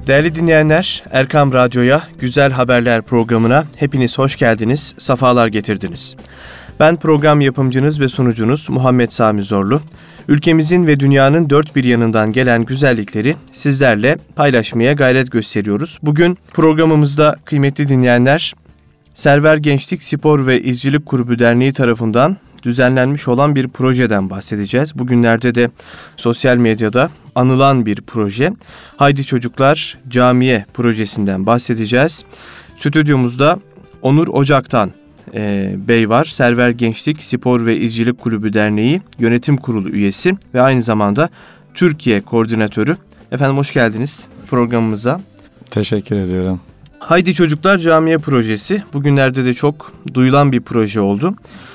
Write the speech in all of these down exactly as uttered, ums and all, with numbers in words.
Değerli dinleyenler, Erkam Radyo'ya, Güzel Haberler programına hepiniz hoş geldiniz, safalar getirdiniz. Ben program yapımcınız ve sunucunuz Muhammed Sami Zorlu. Ülkemizin ve dünyanın dört bir yanından gelen güzellikleri sizlerle paylaşmaya gayret gösteriyoruz. Bugün programımızda kıymetli dinleyenler, Server Gençlik Spor ve İzcilik Kulübü Derneği tarafından düzenlenmiş olan bir projeden bahsedeceğiz. Bugünlerde de sosyal medyada anılan bir proje. Haydi Çocuklar Camiye projesinden bahsedeceğiz. Stüdyomuzda Onur Ocaktan e, Bey var. Server Gençlik Spor ve İzcilik Kulübü Derneği Yönetim Kurulu üyesi ve aynı zamanda Türkiye Koordinatörü. Efendim hoş geldiniz programımıza. Teşekkür ediyorum. Haydi Çocuklar Camiye projesi bugünlerde de çok duyulan bir proje oldu.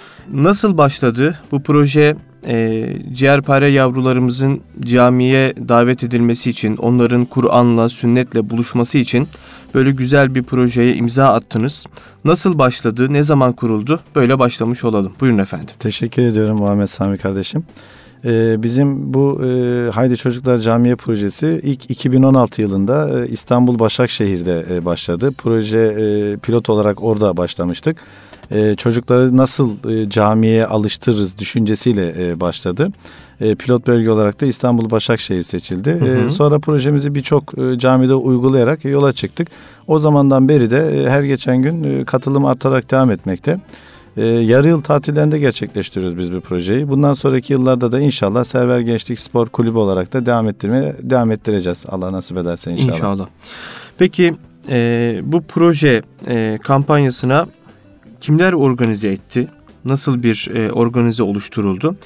Nasıl başladı bu proje? E, ciğerpare yavrularımızın camiye davet edilmesi için, onların Kur'an'la, sünnetle buluşması için böyle güzel bir projeye imza attınız. Nasıl başladı, ne zaman kuruldu? Böyle başlamış olalım. Buyurun efendim. Teşekkür ediyorum Muhammed Sami kardeşim. Ee, bizim bu e, Haydi Çocuklar Camiye projesi ilk iki bin on altı yılında e, İstanbul Başakşehir'de e, başladı. Proje e, pilot olarak orada başlamıştık. E, çocukları nasıl e, camiye alıştırırız düşüncesiyle e, başladı. E, pilot bölge olarak da İstanbul Başakşehir seçildi. Hı hı. E, sonra projemizi birçok e, camide uygulayarak yola çıktık. O zamandan beri de e, her geçen gün e, katılım artarak devam etmekte. E, yarı yıl tatillerinde gerçekleştiriyoruz biz bu projeyi. Bundan sonraki yıllarda da inşallah Server Gençlik Spor Kulübü olarak da devam ettirmeye devam ettireceğiz. Allah nasip ederse inşallah. İnşallah. Peki e, bu proje e, kampanyasına kimler organize etti? Nasıl bir e, organize oluşturuldu?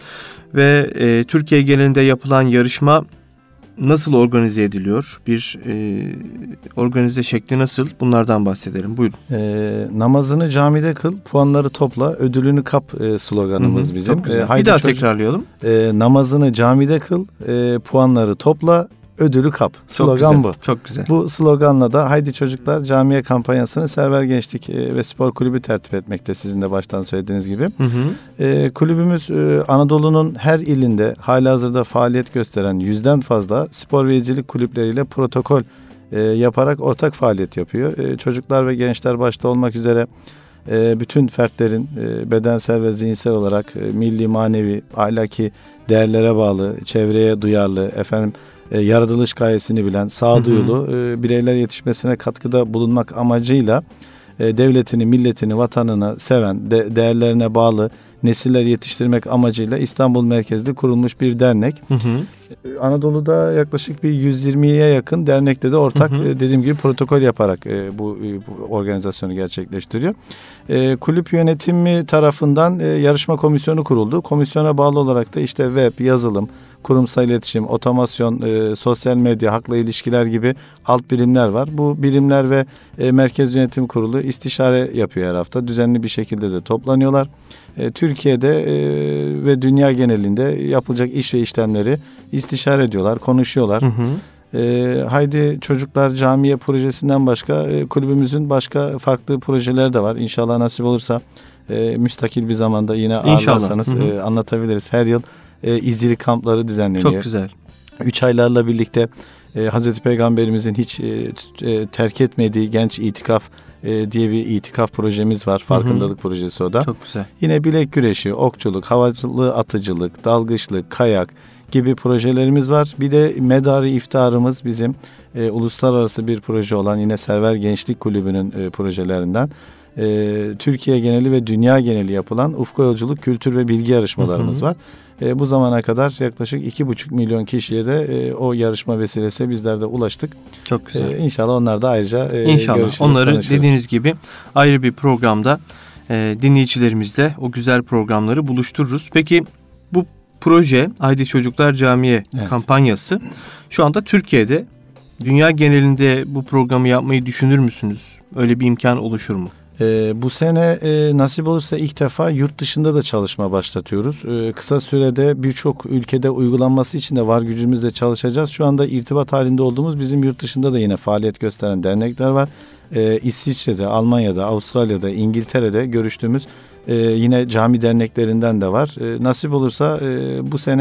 Ve e, Türkiye genelinde yapılan yarışma nasıl organize ediliyor? Bir e, organize şekli nasıl? Bunlardan bahsedelim. Buyurun. E, namazını camide kıl, puanları topla, ödülünü kap e, sloganımız hı hı, bizim. Çok güzel. E, haydi bir daha çocuk, tekrarlayalım. E, namazını camide kıl, e, puanları topla, ödülü kap. Slogan çok bu. Çok güzel. Bu sloganla da Haydi Çocuklar Camiye kampanyasını Server Gençlik ve Spor Kulübü tertip etmekte, sizin de baştan söylediğiniz gibi. Hı hı. E, kulübümüz e, Anadolu'nun her ilinde halihazırda faaliyet gösteren yüzden fazla spor ve izcilik kulüpleriyle protokol e, yaparak ortak faaliyet yapıyor. E, çocuklar ve gençler başta olmak üzere e, bütün fertlerin e, bedensel ve zihinsel olarak e, milli, manevi, ahlaki değerlere bağlı, çevreye duyarlı, efendim E, yaratılış gayesini bilen, sağduyulu e, bireyler yetişmesine katkıda bulunmak amacıyla e, devletini, milletini, vatanını seven, de, değerlerine bağlı nesiller yetiştirmek amacıyla İstanbul merkezli kurulmuş bir dernek. Hı hı. E, Anadolu'da yaklaşık bir yüz yirmiye yakın dernekte de ortak, hı hı. E, dediğim gibi protokol yaparak e, bu, e, bu organizasyonu gerçekleştiriyor. E, kulüp yönetimi tarafından e, yarışma komisyonu kuruldu. Komisyona bağlı olarak da işte web, yazılım, kurumsal iletişim, otomasyon, e, sosyal medya, halkla ilişkiler gibi alt birimler var. Bu birimler ve e, Merkez Yönetim Kurulu istişare yapıyor her hafta. Düzenli bir şekilde de toplanıyorlar. E, Türkiye'de e, ve dünya genelinde yapılacak iş ve işlemleri istişare ediyorlar, konuşuyorlar. Hı hı. E, Haydi Çocuklar Camiye projesinden başka e, kulübümüzün başka farklı projeleri de var. İnşallah nasip olursa e, müstakil bir zamanda yine ağırlarsanız e, anlatabiliriz. Her yıl E, izcilik kampları düzenleniyor. Çok güzel. Üç aylarla birlikte e, Hazreti Peygamberimizin hiç e, e, terk etmediği genç itikaf e, diye bir itikaf projemiz var. Farkındalık hı hı. projesi o da. Çok güzel. Yine bilek güreşi, okçuluk, havacılık, atıcılık, dalgıçlık, kayak gibi projelerimiz var. Bir de medarı iftarımız bizim e, uluslararası bir proje olan yine Server Gençlik Kulübü'nün e, projelerinden. E, Türkiye geneli ve dünya geneli yapılan ufka yolculuk, kültür ve bilgi yarışmalarımız hı hı. var. E, bu zamana kadar yaklaşık iki buçuk milyon kişiye de e, o yarışma vesilesiyle bizler de ulaştık. Çok güzel. E, inşallah onlar da ayrıca e, İnşallah. Onları konuşuruz. Dediğiniz gibi ayrı bir programda e, dinleyicilerimizle o güzel programları buluştururuz. Peki bu proje Haydi Çocuklar Camiye evet. kampanyası şu anda Türkiye'de, dünya genelinde bu programı yapmayı düşünür müsünüz? Öyle bir imkan oluşur mu? Ee, bu sene e, nasip olursa ilk defa yurt dışında da çalışma başlatıyoruz. Ee, kısa sürede birçok ülkede uygulanması için de var gücümüzle çalışacağız. Şu anda irtibat halinde olduğumuz bizim yurt dışında da yine faaliyet gösteren dernekler var. Ee, İsviçre'de, Almanya'da, Avustralya'da, İngiltere'de görüştüğümüz e, yine cami derneklerinden de var. E, nasip olursa e, bu sene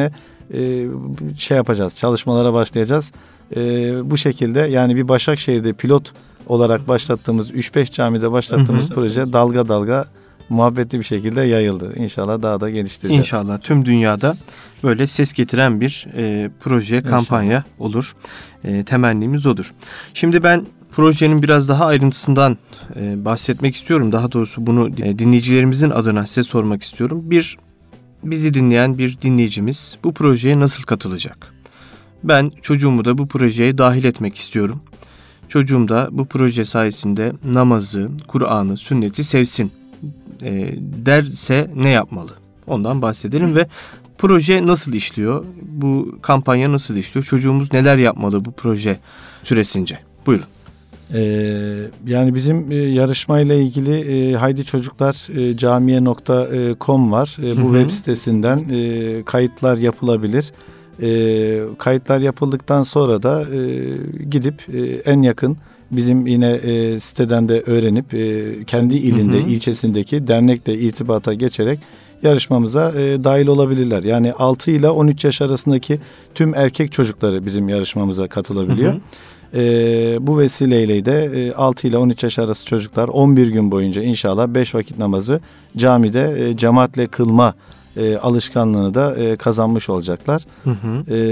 e, şey yapacağız, çalışmalara başlayacağız. E, bu şekilde yani bir Başakşehir'de pilot olarak başlattığımız üç beş camide başlattığımız hı hı. proje dalga dalga muhabbetli bir şekilde yayıldı. İnşallah daha da geliştireceğiz. İnşallah tüm dünyada böyle ses getiren bir e, proje, İnşallah. kampanya olur. E, temennimiz odur. Şimdi ben projenin biraz daha ayrıntısından e, bahsetmek istiyorum. Daha doğrusu bunu e, dinleyicilerimizin adına size sormak istiyorum. Bir, bizi dinleyen bir dinleyicimiz bu projeye nasıl katılacak? Ben çocuğumu da bu projeye dahil etmek istiyorum. Çocuğum da bu proje sayesinde namazı, Kur'an'ı, sünneti sevsin e, derse ne yapmalı? Ondan bahsedelim ve proje nasıl işliyor? Bu kampanya nasıl işliyor? Çocuğumuz neler yapmalı bu proje süresince? Buyurun. Ee, yani bizim e, yarışmayla ilgili e, haydi çocuklar e, camiye nokta com var. E, bu hı hı. web sitesinden e, kayıtlar yapılabilir. E, kayıtlar yapıldıktan sonra da e, gidip e, en yakın bizim yine e, siteden de öğrenip e, kendi ilinde, hı hı. ilçesindeki dernekle irtibata geçerek yarışmamıza e, dahil olabilirler. Yani altı ile on üç yaş arasındaki tüm erkek çocukları bizim yarışmamıza katılabiliyor. Hı hı. E, bu vesileyle de e, altı ile on üç yaş arası çocuklar on bir gün boyunca inşallah beş vakit namazı camide e, cemaatle kılma e, alışkanlığını da e, kazanmış olacaklar. Hı hı. E,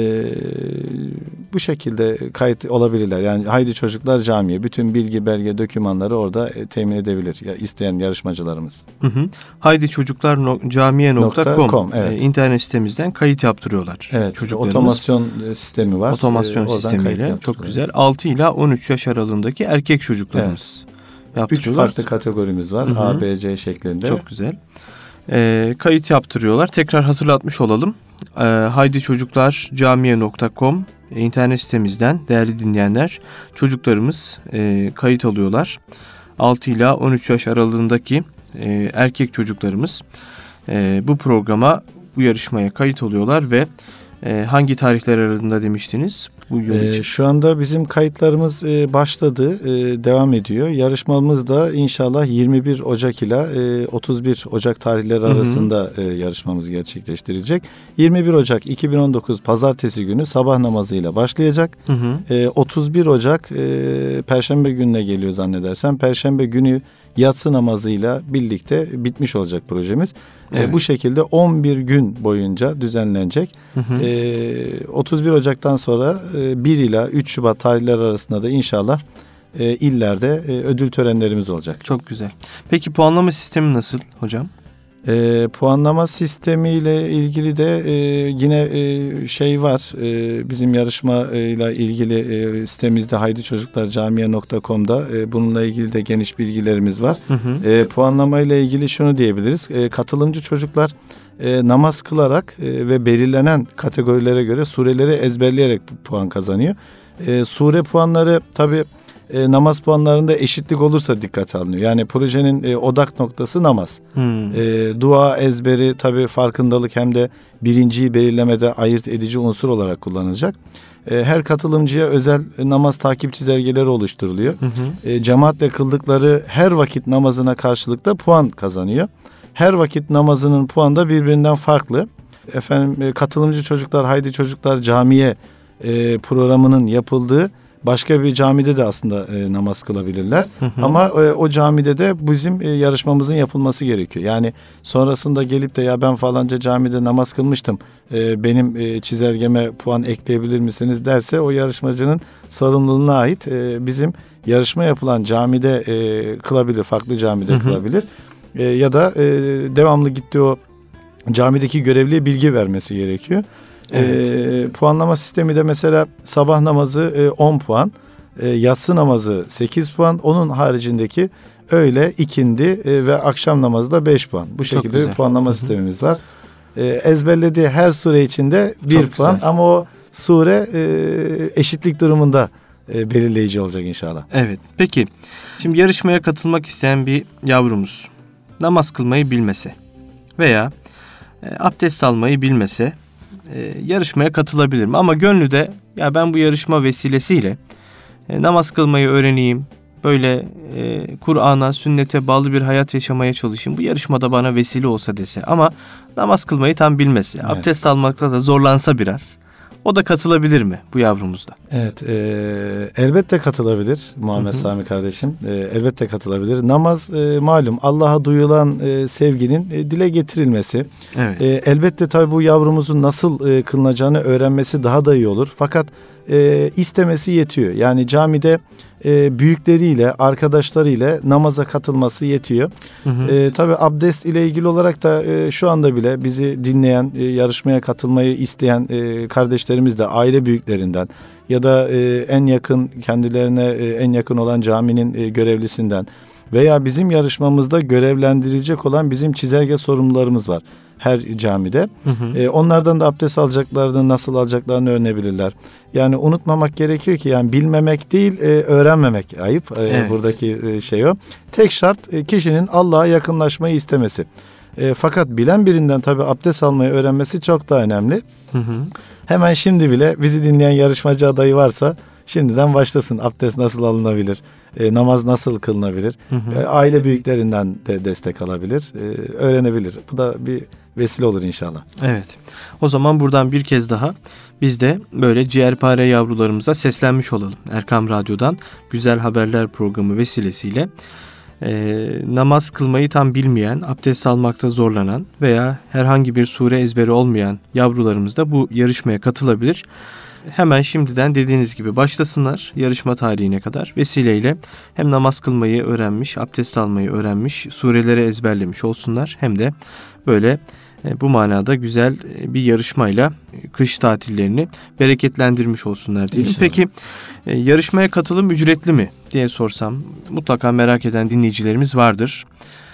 bu şekilde kayıt olabilirler. Yani haydi çocuklar camiye bütün bilgi, belge, dokümanları orada e, temin edebilir ya, isteyen yarışmacılarımız. Hı hı. haydi çocuklar no, camiye nokta com evet. e, internet sitemizden kayıt yaptırıyorlar. Evet. Otomasyon sistemi var. Otomasyon e, sistemiyle çok güzel. altı ile on üç yaş aralığındaki erkek çocuklarımız evet. yaptırıyorlar. Üç farklı kategorimiz var. Hı hı. A, B, C şeklinde. Çok güzel. E, kayıt yaptırıyorlar. Tekrar hatırlatmış olalım. E, haydi çocuklar camiye nokta com e, internet sitemizden değerli dinleyenler çocuklarımız e, kayıt alıyorlar. altı ile on üç yaş aralığındaki e, erkek çocuklarımız e, bu programa, bu yarışmaya kayıt oluyorlar ve e, hangi tarihler arasında demiştiniz? Bu yıl için? Ee, şu anda bizim kayıtlarımız e, başladı, e, devam ediyor. Yarışmamız da inşallah yirmi bir Ocak ile e, otuz bir Ocak tarihleri arasında e, yarışmamız gerçekleştirilecek. yirmi bir Ocak iki bin on dokuz Pazartesi günü sabah namazıyla başlayacak. Hı hı. E, otuz bir Ocak e, Perşembe gününe geliyor zannedersem. Perşembe günü yatsı namazıyla birlikte bitmiş olacak projemiz. Evet. E, bu şekilde on bir gün boyunca düzenlenecek. Hı hı. E, otuz bir Ocak'tan sonra e, bir ila üç Şubat tarihleri arasında da inşallah e, illerde e, ödül törenlerimiz olacak. Çok güzel. Peki puanlama sistemi nasıl hocam? E, puanlama sistemiyle ilgili de e, yine e, şey var. E, bizim yarışmayla ilgili e, sitemizde haydi çocuklar camiye nokta com'da e, bununla ilgili de geniş bilgilerimiz var. Hı hı. E, puanlamayla ilgili şunu diyebiliriz. E, katılımcı çocuklar e, namaz kılarak e, ve belirlenen kategorilere göre sureleri ezberleyerek puan kazanıyor. E, sure puanları tabii E, namaz puanlarında eşitlik olursa dikkate alınıyor. Yani projenin e, odak noktası namaz. Hmm. E, dua ezberi tabii farkındalık hem de birinciyi belirlemede ayırt edici unsur olarak kullanılacak. E, her katılımcıya özel e, namaz takip çizelgeleri oluşturuluyor. Hı hı. E, cemaatle kıldıkları her vakit namazına karşılık da puan kazanıyor. Her vakit namazının puanı da birbirinden farklı. Efendim e, katılımcı çocuklar haydi çocuklar camiye e, programının yapıldığı başka bir camide de aslında e, namaz kılabilirler. Hı hı. Ama e, o camide de bizim e, yarışmamızın yapılması gerekiyor. Yani sonrasında gelip de ya ben falanca camide namaz kılmıştım. E, benim e, çizelgeme puan ekleyebilir misiniz derse o yarışmacının sorumluluğuna ait. E, bizim yarışma yapılan camide e, kılabilir, farklı camide hı hı. kılabilir. E, ya da e, devamlı gittiği o camideki görevliye bilgi vermesi gerekiyor. Evet. E, puanlama sistemi de mesela sabah namazı e, on puan, e, yatsı namazı sekiz puan, onun haricindeki öğle, ikindi e, ve akşam namazı da beş puan. Bu şekilde bir puanlama Hı-hı. sistemimiz var. E, ezberlediği her sure içinde bir Çok puan güzel. Ama o sure e, eşitlik durumunda e, belirleyici olacak inşallah. Evet. Peki şimdi yarışmaya katılmak isteyen bir yavrumuz namaz kılmayı bilmese veya e, abdest almayı bilmese e, yarışmaya katılabilir mi? Ama gönlü de ya ben bu yarışma vesilesiyle e, namaz kılmayı öğreneyim, böyle e, Kur'an'a, sünnete bağlı bir hayat yaşamaya çalışayım. Bu yarışmada bana vesile olsa dese ama namaz kılmayı tam bilmese, evet. abdest almakta da zorlansa biraz. O da katılabilir mi bu yavrumuzda? Evet, e, elbette katılabilir Muhammed hı hı. Sami kardeşim. E, elbette katılabilir. Namaz e, malum Allah'a duyulan e, sevginin e, dile getirilmesi. Evet. E, elbette tabii bu yavrumuzun nasıl e, kılınacağını öğrenmesi daha da iyi olur. Fakat e, istemesi yetiyor. Yani camide e, büyükleriyle, arkadaşlarıyla namaza katılması yetiyor. Hı hı. E, tabii abdest ile ilgili olarak da e, şu anda bile bizi dinleyen, e, yarışmaya katılmayı isteyen e, kardeşlerimiz de aile büyüklerinden ya da e, en yakın kendilerine e, en yakın olan caminin e, görevlisinden veya bizim yarışmamızda görevlendirilecek olan bizim çizelge sorumlularımız var her camide. Hı hı. E, onlardan da abdest alacaklarını, nasıl alacaklarını öğrenebilirler. Yani unutmamak gerekiyor ki yani bilmemek değil, e, öğrenmemek ayıp. E, evet. Buradaki e, şey o. Tek şart e, kişinin Allah'a yakınlaşmayı istemesi. E, fakat bilen birinden tabii abdest almayı öğrenmesi çok daha önemli. Hı hı. Hemen şimdi bile bizi dinleyen yarışmacı adayı varsa şimdiden başlasın. Abdest nasıl alınabilir? E, namaz nasıl kılınabilir? Hı hı. E, aile büyüklerinden de destek alabilir. E, öğrenebilir. Bu da bir vesile olur inşallah. Evet. O zaman buradan bir kez daha biz de böyle ciğerpare yavrularımıza seslenmiş olalım. Erkam Radyo'dan Güzel Haberler programı vesilesiyle e, namaz kılmayı tam bilmeyen, abdest almakta zorlanan veya herhangi bir sure ezberi olmayan yavrularımız da bu yarışmaya katılabilir. Hemen şimdiden dediğiniz gibi başlasınlar yarışma tarihine kadar. Vesileyle hem namaz kılmayı öğrenmiş, abdest almayı öğrenmiş, sureleri ezberlemiş olsunlar. Hem de böyle e, bu manada güzel bir yarışmayla kış tatillerini bereketlendirmiş olsunlar diyelim. İnşallah. Peki e, yarışmaya katılım ücretli mi diye sorsam mutlaka merak eden dinleyicilerimiz vardır.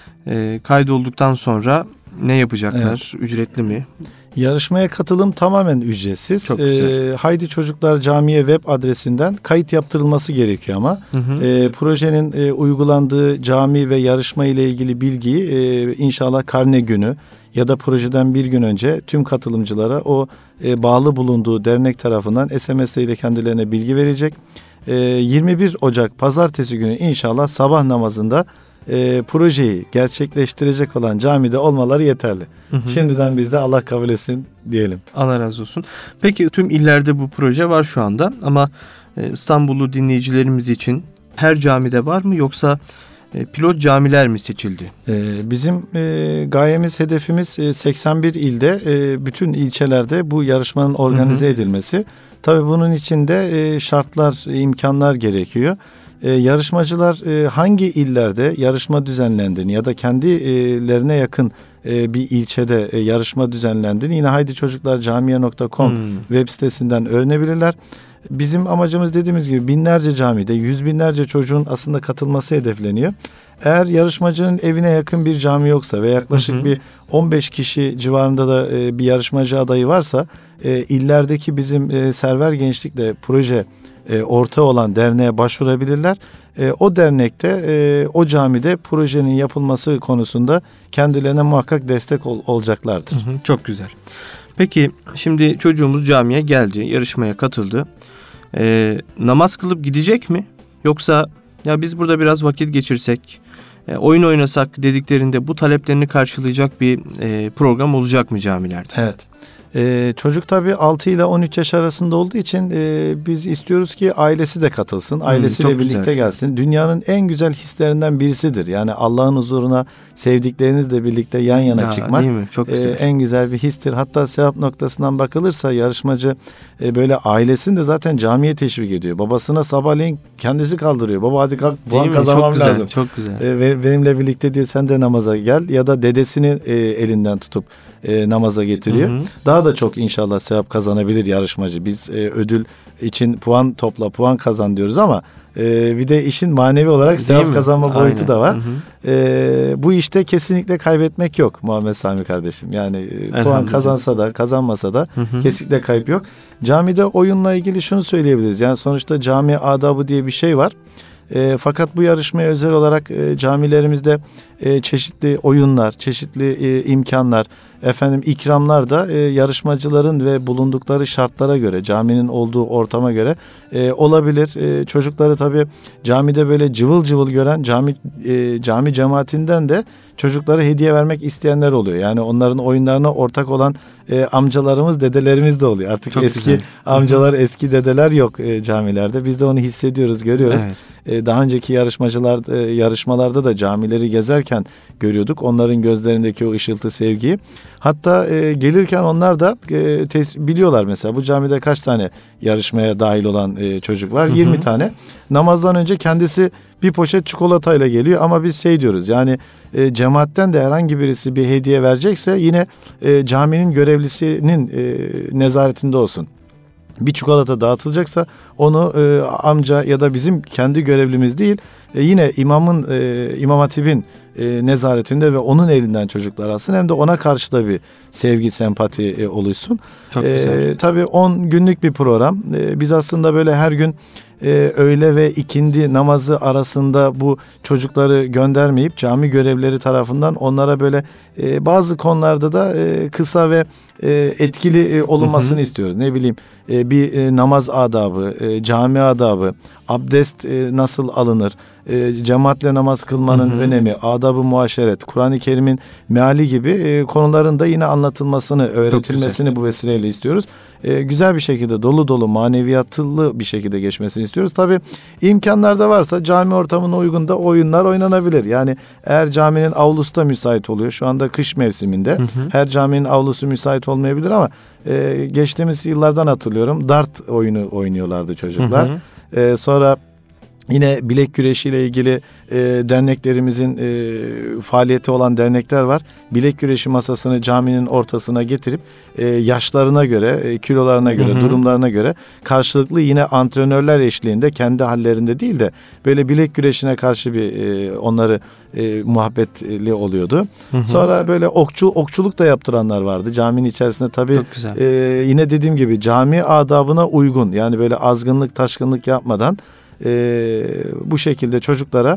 E, kaydolduktan sonra ne yapacaklar? Evet. Ücretli mi? Yarışmaya katılım tamamen ücretsiz. Çok güzel. Ee, Haydi Çocuklar Camiye web adresinden kayıt yaptırılması gerekiyor ama hı hı. E, projenin e, uygulandığı cami ve yarışma ile ilgili bilgiyi e, inşallah karne günü ya da projeden bir gün önce tüm katılımcılara o e, bağlı bulunduğu dernek tarafından S M S ile kendilerine bilgi verecek. E, yirmi bir Ocak Pazartesi günü inşallah sabah namazında E, projeyi gerçekleştirecek olan camide olmaları yeterli. Hı hı. Şimdiden biz de Allah kabul etsin diyelim. Allah razı olsun. Peki tüm illerde bu proje var şu anda ama e, İstanbullu dinleyicilerimiz için her camide var mı yoksa e, pilot camiler mi seçildi? E, bizim e, gayemiz, hedefimiz e, seksen bir ilde e, bütün ilçelerde bu yarışmanın organize hı hı. edilmesi. Tabii bunun için de e, şartlar, imkanlar gerekiyor. Ee, yarışmacılar e, hangi illerde yarışma düzenlendiğini ya da kendilerine yakın e, bir ilçede e, yarışma düzenlendiğini yine haydi çocuklar camiye nokta com hmm. web sitesinden öğrenebilirler. Bizim amacımız dediğimiz gibi binlerce camide, yüz binlerce çocuğun aslında katılması hedefleniyor. Eğer yarışmacının evine yakın bir cami yoksa ve yaklaşık hı hı. bir on beş kişi civarında da e, bir yarışmacı adayı varsa e, illerdeki bizim e, Server Gençlik'le proje E, ortağı olan derneğe başvurabilirler. E, o dernekte, e, o camide projenin yapılması konusunda kendilerine muhakkak destek ol, olacaklardır. Hı hı, çok güzel. Peki şimdi çocuğumuz camiye geldi, yarışmaya katıldı. E, namaz kılıp gidecek mi? Yoksa ya biz burada biraz vakit geçirsek, e, oyun oynasak dediklerinde bu taleplerini karşılayacak bir e, program olacak mı camilerde? Evet. Ee, çocuk tabii altı ile on üç yaş arasında olduğu için e, biz istiyoruz ki ailesi de katılsın. Ailesiyle hmm, birlikte güzel. gelsin. Dünyanın en güzel hislerinden birisidir. Yani Allah'ın huzuruna sevdiklerinizle birlikte yan yana ya, çıkmak Çok güzel. E, en güzel bir histir. Hatta sevap noktasından bakılırsa yarışmacı e, böyle ailesini de zaten camiye teşvik ediyor. Babasına sabahleyin kendisi kaldırıyor. Baba hadi kalk puan kazanmam çok lazım. Güzel, çok güzel. E, benimle birlikte diyor sen de namaza gel ya da dedesini e, elinden tutup e, namaza getiriyor. Hı hı. Daha da çok inşallah sevap kazanabilir yarışmacı. Biz e, ödül için puan topla, puan kazan diyoruz ama e, bir de işin manevi olarak Değil sevap mi? kazanma boyutu Aynen. da var. Hı hı. E, bu işte kesinlikle kaybetmek yok Muhammed Sami kardeşim. Yani e, puan kazansa da kazanmasa da hı hı. kesinlikle kayıp yok. Camide oyunla ilgili şunu söyleyebiliriz. Yani sonuçta cami adabı diye bir şey var. E, fakat bu yarışmaya özel olarak e, camilerimizde e, çeşitli oyunlar, çeşitli e, imkanlar, efendim ikramlar da e, yarışmacıların ve bulundukları şartlara göre, caminin olduğu ortama göre e, olabilir. E, çocukları tabii camide böyle cıvıl cıvıl gören cami e, cami cemaatinden de çocuklara hediye vermek isteyenler oluyor. Yani onların oyunlarına ortak olan e, amcalarımız, dedelerimiz de oluyor. Artık Çok eski güzel. amcalar, eski dedeler yok e, camilerde. Biz de onu hissediyoruz, görüyoruz. Evet. E, daha önceki yarışmacılar e, yarışmalarda da camileri gezerken görüyorduk onların gözlerindeki o ışıltı, sevgiyi. Hatta e, gelirken onlar da e, tes- biliyorlar mesela bu camide kaç tane yarışmaya dahil olan e, çocuk var? Hı hı. yirmi tane. Namazdan önce kendisi bir poşet çikolatayla geliyor ama biz şey diyoruz yani e, cemaatten de herhangi birisi bir hediye verecekse yine e, caminin görevlisinin e, nezaretinde olsun. Bir çikolata dağıtılacaksa onu e, amca ya da bizim kendi görevlimiz değil e, yine imamın e, İmam Hatip'in e, nezaretinde ve onun elinden çocuklar alsın, hem de ona karşı da bir sevgi, sempati e, oluşsun. Çok e, güzel. Tabii on günlük bir program. E, biz aslında böyle her gün e, öğle ve ikindi namazı arasında bu çocukları göndermeyip cami görevlileri tarafından onlara böyle e, bazı konularda da e, kısa ve e, etkili e, olunmasını hı hı. istiyoruz. Ne bileyim e, bir e, namaz adabı, e, cami adabı, abdest e, nasıl alınır, e, cemaatle namaz kılmanın hı hı. önemi, adab-ı muaşeret, Kur'an-ı Kerim'in meali gibi e, konuların da yine anlatılmasını, öğretilmesini bu vesileyle istiyoruz. E, güzel bir şekilde, dolu dolu, maneviyatlı bir şekilde geçmesini istiyoruz. Tabii imkanlar da varsa cami ortamına uygun da oyunlar oynanabilir. Yani eğer caminin avlusu da müsait oluyor. Şu anda kış mevsiminde hı hı. her caminin avlusu müsait olmayabilir ama e, geçtiğimiz yıllardan hatırlıyorum. Dart oyunu oynuyorlardı çocuklar. Hı hı. E, sonra yine bilek güreşiyle ilgili e, derneklerimizin e, faaliyeti olan dernekler var. Bilek güreşi masasını caminin ortasına getirip e, yaşlarına göre, e, kilolarına göre, hı hı. durumlarına göre karşılıklı yine antrenörler eşliğinde, kendi hallerinde değil de böyle bilek güreşine karşı bir e, onları e, muhabbetli oluyordu. Hı hı. Sonra böyle okçu okçuluk da yaptıranlar vardı caminin içerisinde. Tabii e, yine dediğim gibi cami adabına uygun, yani böyle azgınlık, taşkınlık yapmadan Ee, bu şekilde çocuklara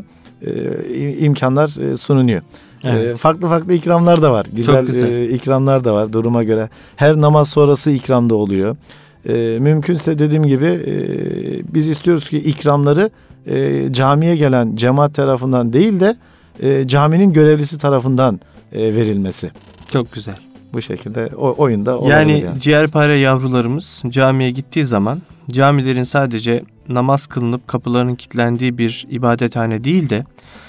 e, imkanlar e, sunuluyor. Evet. E, farklı farklı ikramlar da var. Güzel, güzel. E, ikramlar da var duruma göre. Her namaz sonrası ikram da oluyor. E, mümkünse dediğim gibi e, biz istiyoruz ki ikramları e, camiye gelen cemaat tarafından değil de e, caminin görevlisi tarafından e, verilmesi. Çok güzel. Bu şekilde o, oyunda olabilir. Yani, yani ciğerpare yavrularımız camiye gittiği zaman camilerin sadece namaz kılınıp kapılarının kilitlendiği bir ibadethane değil de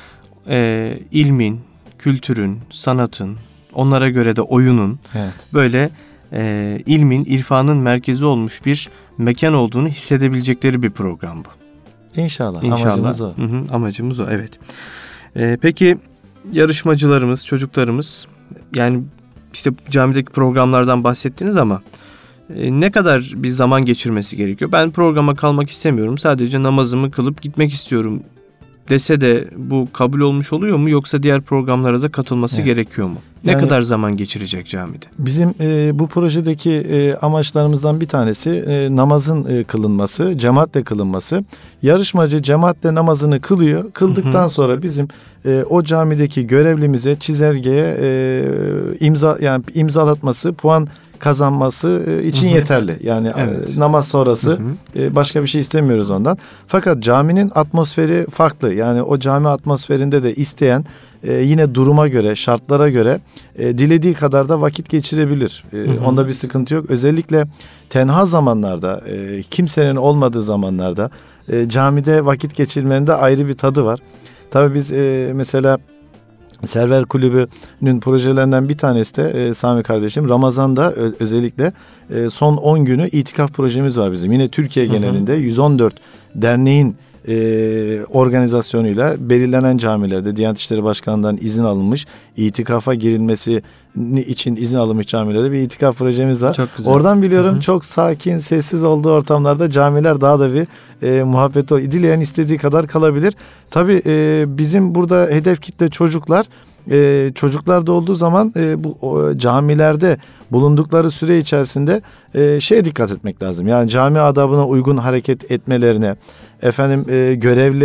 e, ilmin, kültürün, sanatın, onlara göre de oyunun evet. böyle e, ilmin, irfanın merkezi olmuş bir mekan olduğunu hissedebilecekleri bir program bu. İnşallah. İnşallah. Amacımız o. Hı hı, amacımız o, evet. E, peki yarışmacılarımız, çocuklarımız, yani işte camideki programlardan bahsettiniz ama e, ne kadar bir zaman geçirmesi gerekiyor? Ben programa kalmak istemiyorum, sadece namazımı kılıp gitmek istiyorum dese de bu kabul olmuş oluyor mu? Yoksa diğer programlara da katılması evet. gerekiyor mu? Ne yani, kadar zaman geçirecek camide? Bizim e, bu projedeki e, amaçlarımızdan bir tanesi e, namazın e, kılınması, cemaatle kılınması. Yarışmacı cemaatle namazını kılıyor. Kıldıktan hı hı. sonra bizim e, o camideki görevlimize çizelgeye e, imza yani imzalatması, puan kazanması için hı hı. yeterli. Yani evet. namaz sonrası hı hı. başka bir şey istemiyoruz ondan. Fakat caminin atmosferi farklı. Yani o cami atmosferinde de isteyen yine duruma göre, şartlara göre dilediği kadar da vakit geçirebilir. Hı hı. Onda bir sıkıntı yok. Özellikle tenha zamanlarda, kimsenin olmadığı zamanlarda camide vakit geçirmenin de ayrı bir tadı var. Tabii biz mesela Server Kulübü'nün projelerinden bir tanesi de e, Sami kardeşim Ramazan'da ö- özellikle e, son on günü itikaf projemiz var bizim. Yine Türkiye genelinde hı hı. yüz on dört derneğin e, organizasyonuyla belirlenen camilerde Diyanet İşleri Başkanı'ndan izin alınmış, itikafa girilmesi için izin alınmış camilerde bir itikaf projemiz var. Çok güzel. Oradan biliyorum hı hı. çok sakin, sessiz olduğu ortamlarda camiler daha da bir e, muhabbet o. Dileyen istediği kadar kalabilir. Tabii e, bizim burada hedef kitle çocuklar. Ee, çocuklarda olduğu zaman e, bu o, camilerde bulundukları süre içerisinde e, şeye dikkat etmek lazım. Yani cami adabına uygun hareket etmelerine, efendim e, görevlerin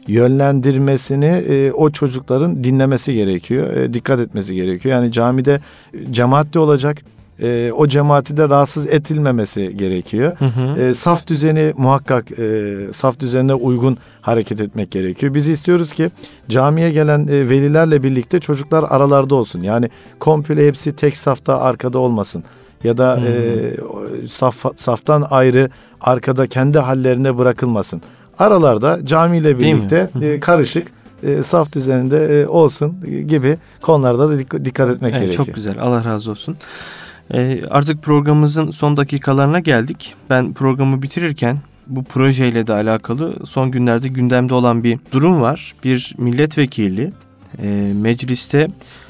yönlendirmesini e, o çocukların dinlemesi gerekiyor. E, dikkat etmesi gerekiyor. Yani camide cemaatle olacak. E, o cemaati de rahatsız edilmemesi gerekiyor. Hı hı. E, saf düzeni muhakkak e, saf düzenine uygun hareket etmek gerekiyor. Biz istiyoruz ki camiye gelen e, velilerle birlikte çocuklar aralarda olsun. Yani komple hepsi tek safta arkada olmasın. Ya da hmm. e, saf, saftan ayrı arkada kendi hallerine bırakılmasın. Aralarda camiyle birlikte e, karışık e, saf düzeninde e, olsun gibi konularda da dik- dikkat etmek evet, gerekiyor. Çok güzel, Allah razı olsun. E, artık programımızın son dakikalarına geldik. Ben programı bitirirken bu projeyle de alakalı son günlerde gündemde olan bir durum var. Bir milletvekili e, mecliste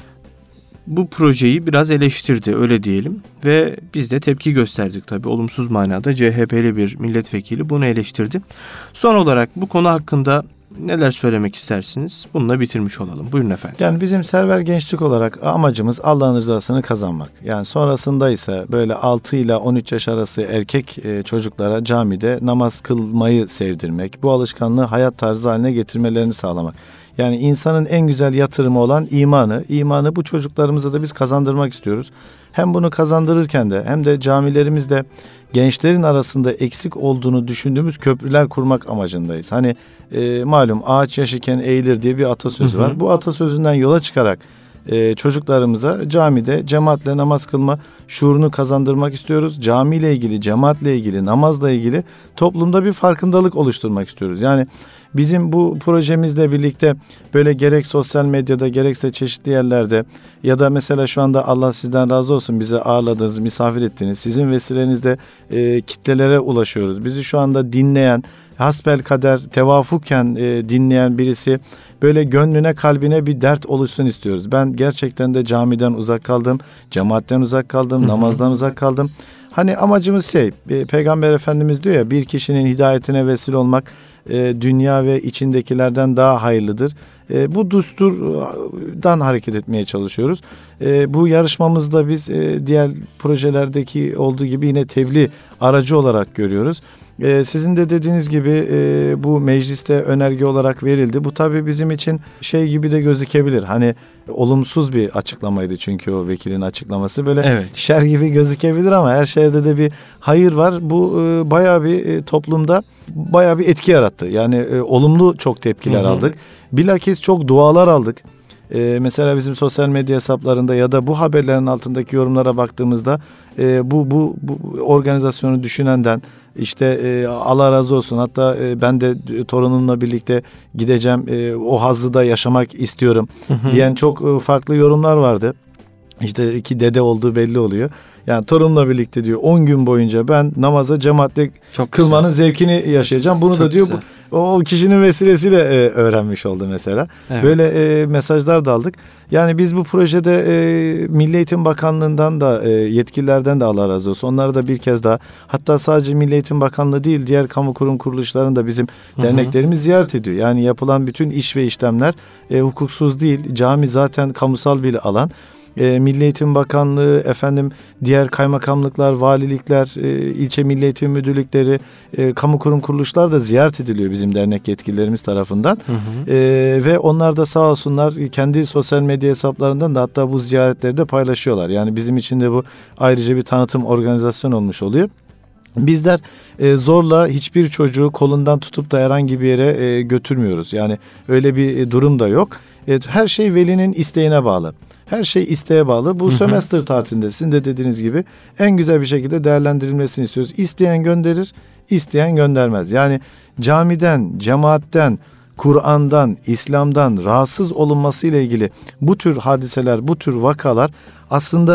bu projeyi biraz eleştirdi, öyle diyelim, ve biz de tepki gösterdik tabii, olumsuz manada. C H P'li bir milletvekili bunu eleştirdi. Son olarak bu konu hakkında neler söylemek istersiniz? Bununla bitirmiş olalım. Buyurun efendim. Yani bizim Server Gençlik olarak amacımız Allah'ın rızasını kazanmak. Yani sonrasında ise böyle altı ile on üç yaş arası erkek çocuklara camide namaz kılmayı sevdirmek, bu alışkanlığı hayat tarzı haline getirmelerini sağlamak. Yani insanın en güzel yatırımı olan imanı, imanı bu çocuklarımıza da biz kazandırmak istiyoruz. Hem bunu kazandırırken de hem de camilerimizde gençlerin arasında eksik olduğunu düşündüğümüz köprüler kurmak amacındayız. Hani e, malum ağaç yaş iken eğilir diye bir atasözü var. Hı hı. Bu atasözünden yola çıkarak e, çocuklarımıza camide cemaatle namaz kılma şuurunu kazandırmak istiyoruz. Camiyle ilgili, cemaatle ilgili, namazla ilgili toplumda bir farkındalık oluşturmak istiyoruz. Yani bizim bu projemizle birlikte böyle gerek sosyal medyada gerekse çeşitli yerlerde ya da mesela şu anda Allah sizden razı olsun bizi ağırladınız, misafir ettiniz. Sizin vesilenizde e, kitlelere ulaşıyoruz. Bizi şu anda dinleyen, hasbelkader tevafuken e, dinleyen birisi böyle gönlüne kalbine bir dert oluşsun istiyoruz. Ben gerçekten de camiden uzak kaldım, cemaatten uzak kaldım, namazdan uzak kaldım. Hani amacımız şey, e, Peygamber Efendimiz diyor ya, bir kişinin hidayetine vesile olmak e, dünya ve içindekilerden daha hayırlıdır. E, bu düsturdan hareket etmeye çalışıyoruz. E, bu yarışmamızda biz e, diğer projelerdeki olduğu gibi yine tebliğ aracı olarak görüyoruz. Ee, sizin de dediğiniz gibi e, bu mecliste önerge olarak verildi. Bu tabii bizim için şey gibi de gözükebilir. Hani olumsuz bir açıklamaydı çünkü o vekilin açıklaması. Böyle evet. Şer gibi gözükebilir ama her şerde de bir hayır var. Bu e, bayağı bir e, toplumda bayağı bir etki yarattı. Yani e, olumlu çok tepkiler Hı-hı. aldık. Bilakis çok dualar aldık. Ee, mesela bizim sosyal medya hesaplarında ya da bu haberlerin altındaki yorumlara baktığımızda e, bu, bu bu organizasyonu düşünenden işte e, Allah razı olsun, hatta e, ben de torunumla birlikte gideceğim, e, o hazzı da yaşamak istiyorum hı hı. diyen çok e, farklı yorumlar vardı. İşte iki dede olduğu belli oluyor. Yani torunla birlikte diyor on gün boyunca ben namaza cemaatle çok kılmanın güzel. Zevkini yaşayacağım. Bunu çok da diyor bu, o kişinin vesilesiyle e, öğrenmiş oldu mesela. Evet. Böyle e, mesajlar da aldık. Yani biz bu projede e, Milli Eğitim Bakanlığı'ndan da e, yetkililerden de Allah razı olsun. Onları da bir kez daha, hatta sadece Milli Eğitim Bakanlığı değil diğer kamu kurum kuruluşlarını da bizim Hı-hı. derneklerimiz ziyaret ediyor. Yani yapılan bütün iş ve işlemler e, hukuksuz değil. Cami zaten kamusal bir alan. E, Milli Eğitim Bakanlığı, efendim diğer kaymakamlıklar, valilikler, e, ilçe Milli Eğitim Müdürlükleri, e, kamu kurum kuruluşlar da ziyaret ediliyor bizim dernek yetkililerimiz tarafından. Hı hı. E, ve onlar da sağ olsunlar kendi sosyal medya hesaplarından da hatta bu ziyaretleri de paylaşıyorlar. Yani bizim için de bu ayrıca bir tanıtım organizasyon olmuş oluyor. Bizler e, zorla hiçbir çocuğu kolundan tutup da herhangi bir yere e, götürmüyoruz. Yani öyle bir e, durum da yok. E, her şey velinin isteğine bağlı. Her şey isteğe bağlı. Bu sömestr tatilinde sizin de dediğiniz gibi en güzel bir şekilde değerlendirilmesini istiyoruz. İsteyen gönderir, isteyen göndermez. Yani camiden, cemaatten, Kur'an'dan, İslam'dan rahatsız olunması ile ilgili bu tür hadiseler, bu tür vakalar aslında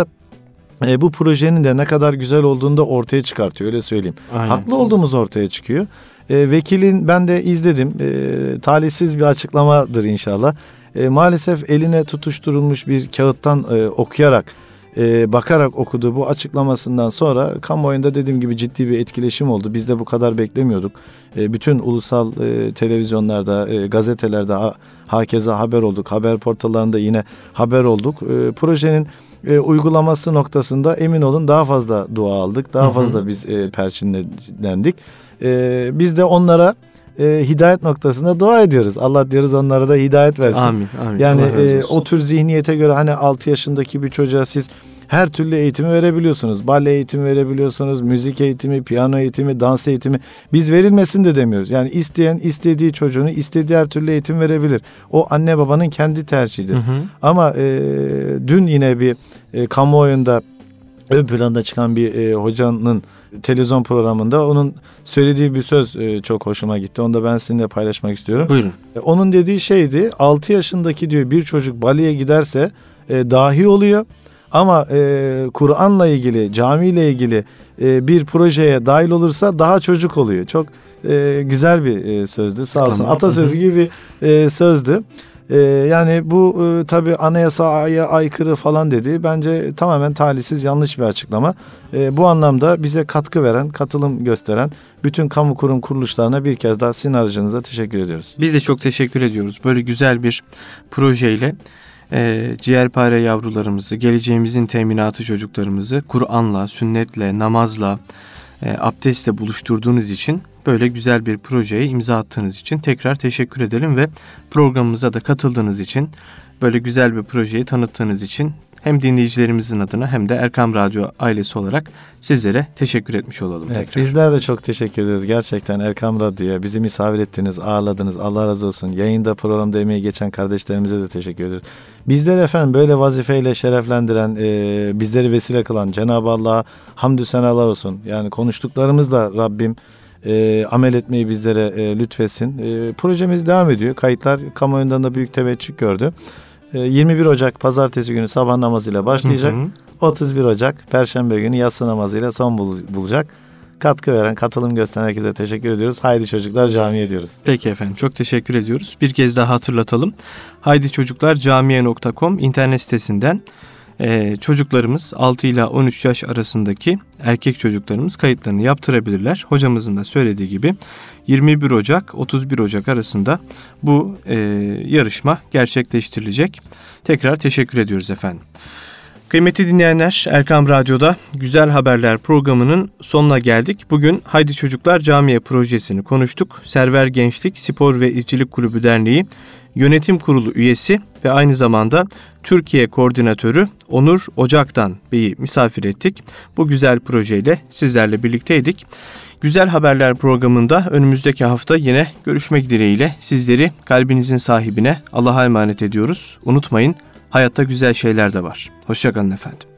e, bu projenin de ne kadar güzel olduğunu da ortaya çıkartıyor, öyle söyleyeyim. Aynen. Haklı olduğumuz ortaya çıkıyor. E, vekilin ben de izledim. E, talihsiz bir açıklamadır inşallah. E, maalesef eline tutuşturulmuş bir kağıttan e, okuyarak, e, bakarak okudu. Bu açıklamasından sonra kamuoyunda dediğim gibi ciddi bir etkileşim oldu. Biz de bu kadar beklemiyorduk. E, bütün ulusal e, televizyonlarda, e, gazetelerde ha, hakeza haber olduk. Haber portallarında yine haber olduk. E, projenin e, uygulaması noktasında emin olun daha fazla dua aldık. Daha fazla biz e, perçinlendik. E, biz de onlara e, hidayet noktasında dua ediyoruz. Allah diyoruz onlara da hidayet versin. Amin. Amin. Yani e, o tür zihniyete göre hani altı yaşındaki bir çocuğa siz her türlü eğitimi verebiliyorsunuz. Bale eğitimi verebiliyorsunuz. Müzik eğitimi, piyano eğitimi, dans eğitimi. Biz verilmesin de demiyoruz. Yani isteyen istediği çocuğunu istediği her türlü eğitim verebilir. O anne babanın kendi tercihidir. Hı hı. Ama e, dün yine bir e, kamuoyunda ön planda çıkan bir e, hocanın televizyon programında onun söylediği bir söz e, çok hoşuma gitti. Onu da ben sizinle paylaşmak istiyorum. Buyurun. E, onun dediği şeydi, altı yaşındaki diyor bir çocuk baleye giderse e, dahi oluyor. Ama e, Kur'an'la ilgili, camiyle ilgili e, bir projeye dahil olursa daha çocuk oluyor. Çok e, güzel bir e, sözdü. Sağ olsun. Tamam. Atasözü gibi bir e, sözdü. E, yani bu e, tabii anayasaya aykırı falan dedi. Bence tamamen talihsiz, yanlış bir açıklama. E, bu anlamda bize katkı veren, katılım gösteren bütün kamu kurum kuruluşlarına bir kez daha sizin aracınıza teşekkür ediyoruz. Biz de çok teşekkür ediyoruz. Böyle güzel bir projeyle E, ciğerpare yavrularımızı, geleceğimizin teminatı çocuklarımızı Kur'an'la, sünnetle, namazla, e, abdestle buluşturduğunuz için, böyle güzel bir projeye imza attığınız için tekrar teşekkür edelim ve programımıza da katıldığınız için, böyle güzel bir projeyi tanıttığınız için hem dinleyicilerimizin adına hem de Erkam Radyo ailesi olarak sizlere teşekkür etmiş olalım. Evet, tekrar. Bizler de çok teşekkür ediyoruz. Gerçekten Erkam Radyo'ya bizi misafir ettiniz, ağırladınız. Allah razı olsun. Yayında, programda emeği geçen kardeşlerimize de teşekkür ediyoruz. Bizleri efendim böyle vazifeyle şereflendiren, e, bizleri vesile kılan Cenab-ı Allah'a hamdü senalar olsun. Yani konuştuklarımızla Rabbim e, amel etmeyi bizlere e, lütfetsin. E, projemiz devam ediyor. Kayıtlar kamuoyundan da büyük teveccüh gördü. yirmi bir Ocak Pazartesi günü sabah namazıyla başlayacak. Hı hı. otuz bir Ocak Perşembe günü yatsı namazıyla son bulacak. Katkı veren, katılım gösteren herkese teşekkür ediyoruz. Haydi çocuklar camiye diyoruz. Peki efendim, çok teşekkür ediyoruz. Bir kez daha hatırlatalım. haydi çocuklar camiye nokta com internet sitesinden e, çocuklarımız altı ile on üç yaş arasındaki erkek çocuklarımız kayıtlarını yaptırabilirler. Hocamızın da söylediği gibi yirmi bir Ocak otuz bir Ocak arasında bu e, yarışma gerçekleştirilecek. Tekrar teşekkür ediyoruz efendim. Kıymetli dinleyenler, Erkam Radyo'da Güzel Haberler programının sonuna geldik. Bugün Haydi Çocuklar Camiye projesini konuştuk. Server Gençlik Spor ve İzcilik Kulübü Derneği Yönetim Kurulu üyesi ve aynı zamanda Türkiye Koordinatörü Onur Ocak'tan Bey'i misafir ettik. Bu güzel projeyle sizlerle birlikteydik. Güzel Haberler programında önümüzdeki hafta yine görüşmek dileğiyle sizleri kalbinizin sahibine Allah'a emanet ediyoruz. Unutmayın, hayatta güzel şeyler de var. Hoşça kalın efendim.